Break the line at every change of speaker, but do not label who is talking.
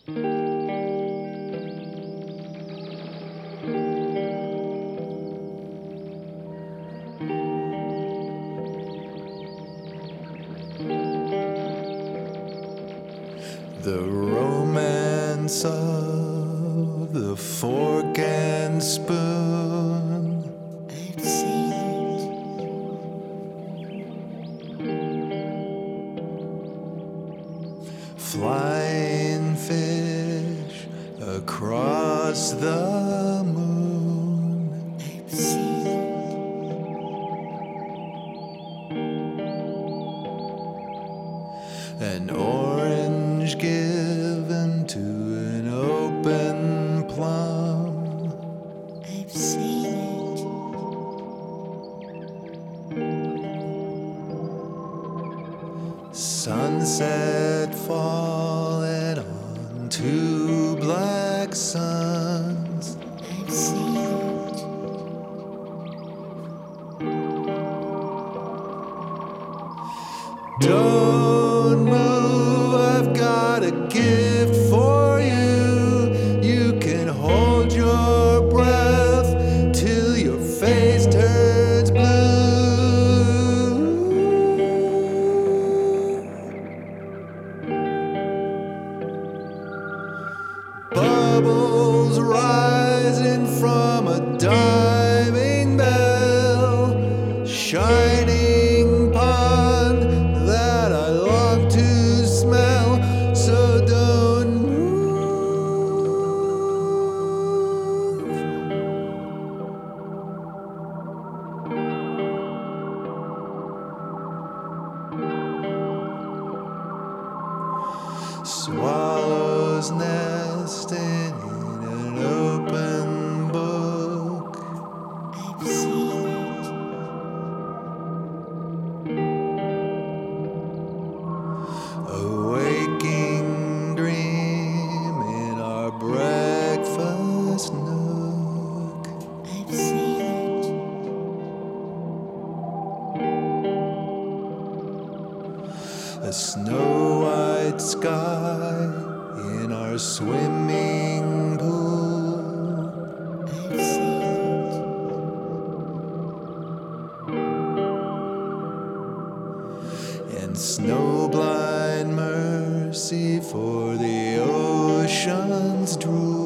The romance of the fork and spoon.
I've seen it.
Flying fish across the moon.
I've seen it.
An orange given to an open plum.
I've seen it.
Sunset falling on two black suns.
I've seen it.
Don't move, I've got a gift for you. You can hold your breath till your face turns blue. Bubbles rising from a diving bell, shining pond that I long to smell. So don't move. Swallows nesting in an open book.
I've seen it.
A waking dream in our breakfast nook.
I've seen it.
A snow-white sky in our swimming pool.
I've seen it.
And snowblind mercy for the ocean's drool.